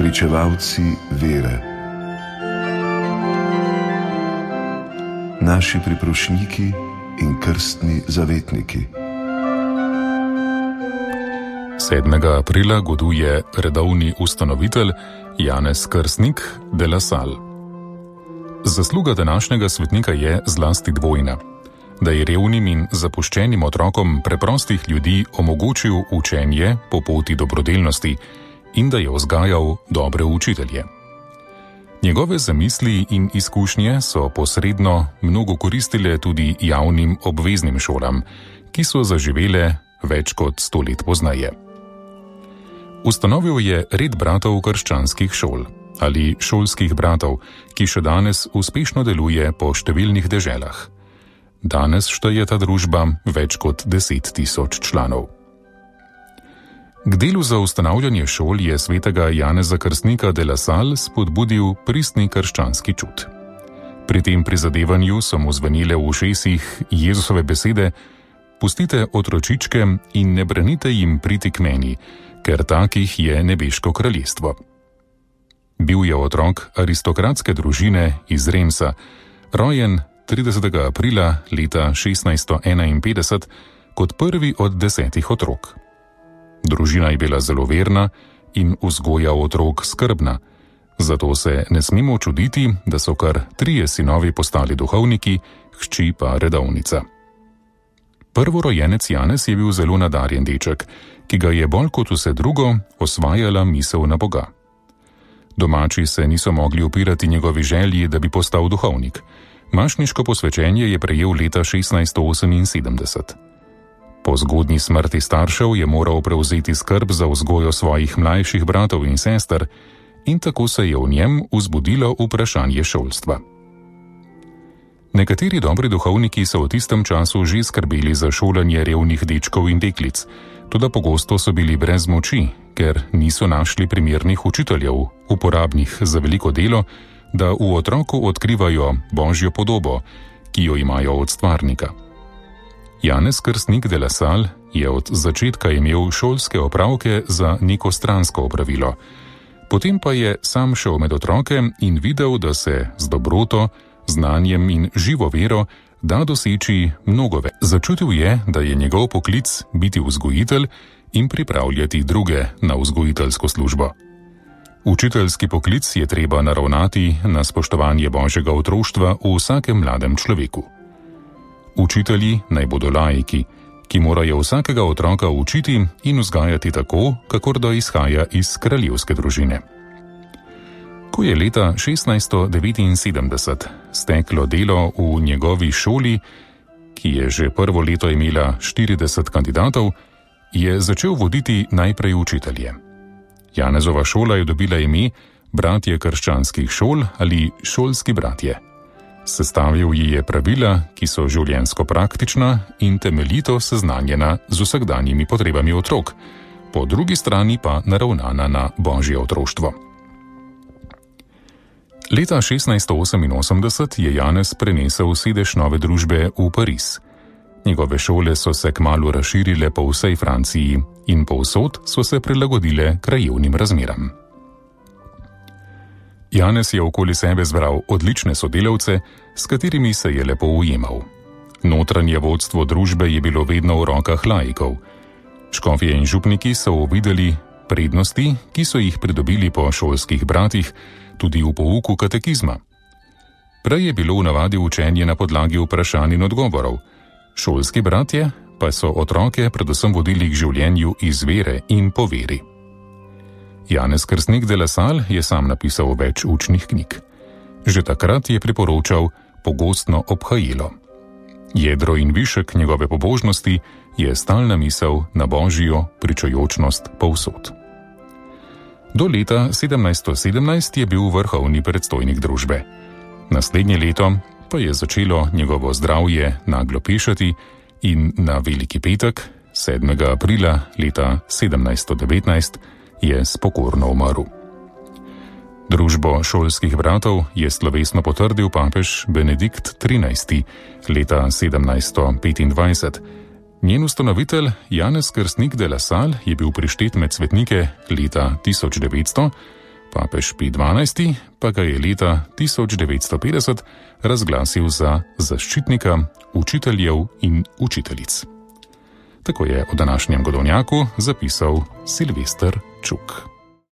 upravičevalci vere, naši priprošniki in krstni zavetniki. 7. aprila goduje redovni ustanovitelj Janez Krstnik de la Salle. Zasluga današnjega svetnika je zlasti dvojna, da je revnim in zapuščenim otrokom preprostih ljudi omogočil učenje po poti dobrodelnosti in da je vzgajal dobre učitelje. Njegove zamisli in izkušnje so posredno mnogo koristile tudi javnim obveznim šolam, ki so zaživele več kot 100 let pozneje. Ustanovil je red bratov krščanskih šol ali šolskih bratov, ki še danes uspešno deluje po številnih deželah. Danes šteje ta družba več kot 10 000 članov. K delu za ustanavljanje šol je svetega Janeza Krstnika de la Salle spodbudil pristni krščanski čut. Pri tem prizadevanju so mu zvenile v ušesih Jezusove besede: pustite otročičke in ne branite jim priti k meni, ker takih je nebeško kraljestvo. Bil je otrok aristokratske družine iz Remsa, rojen 30. aprila leta 1651 kot prvi od 10 otrok. Družina je bila zelo verna in vzgoja otrok skrbna, zato se ne smemo čuditi, da so kar 3 sinovi postali duhovniki, hči pa redovnica. Prvorojenec Janez je bil zelo nadarjen deček, ki ga je bolj kot vse drugo osvajala misel na Boga. Domači se niso mogli upirati njegovi želji, da bi postal duhovnik. Mašniško posvečenje je prejel leta 1678. Po zgodnji smrti staršev je moral prevzeti skrb za vzgojo svojih mlajših bratov in sester in tako se je v njem vzbudilo vprašanje šolstva. Nekateri dobri duhovniki so v tistem času že skrbeli za šolanje revnih dečkov in deklic, toda pogosto so bili brez moči, ker niso našli primernih učiteljev, uporabnih za veliko delo, da v otroku odkrivajo Božjo podobo, ki jo imajo od stvarnika. Janez Krstnik de la Salle je od začetka imel šolske opravke za neko stransko opravilo. Potem pa je sam šel med otroke in videl, da se z dobroto, znanjem in živo vero da doseči mnogo več. Začutil je, da je njegov poklic biti vzgojitelj in pripravljati druge na vzgojiteljsko službo. Učiteljski poklic je treba naravnati na spoštovanje Božjega otroštva v vsakem mladem človeku. Učitelji naj bodo laiki, ki morajo vsakega otroka učiti in vzgajati tako, kakor da izhaja iz kraljevske družine. Ko je leta 1679 steklo delo v njegovi šoli, ki je že prvo leto imela 40 kandidatov, je začel voditi najprej učitelje. Janezova šola je dobila ime Bratje krščanskih šol ali Šolski bratje. Sestavil ji je pravila, ki so življenjsko praktična in temeljito seznanjena z vsakdanjimi potrebami otrok, po drugi strani pa naravnana na Božje otroštvo. Leta 1688 je Janez prenesel sedež nove družbe v Pariz. Njegove šole so se kmalu razširile po vsej Franciji in povsod so se prilagodile krajevnim razmeram. Janez je okoli sebe zbral odlične sodelavce, s katerimi se je lepo ujemal. Notranje vodstvo družbe je bilo vedno v rokah laikov. Škofje in župniki so uvideli prednosti, ki so jih pridobili po šolskih bratih, tudi v pouku katekizma. Prej je bilo v navadi učenje na podlagi vprašanj in odgovorov. Šolski bratje pa so otroke predvsem vodili k življenju iz vere in po veri. Janez Krstnik de la Salle je sam napisal več učnih knjig. Že takrat je priporočal pogostno obhajilo. Jedro in višek njegove pobožnosti je stalna misel na Božjo pričujočnost povsod. Do leta 1717 je bil vrhovni predstojnik družbe. Naslednje leto pa je začelo njegovo zdravje naglo pešati in na Veliki petek, 7. aprila leta 1719, je spokorno umrl. Družbo šolskih bratov je slovesno potrdil papež Benedikt XIII. Leta 1725. Njen ustanovitelj Janez Krstnik de la Salle je bil prištet med svetnike leta 1900, Papež Pij XII. Pa ga je leta 1950 razglasil za zaščitnika učiteljev in učiteljic. Tako je o današnjem godovnjaku zapisal Silvester Čuk.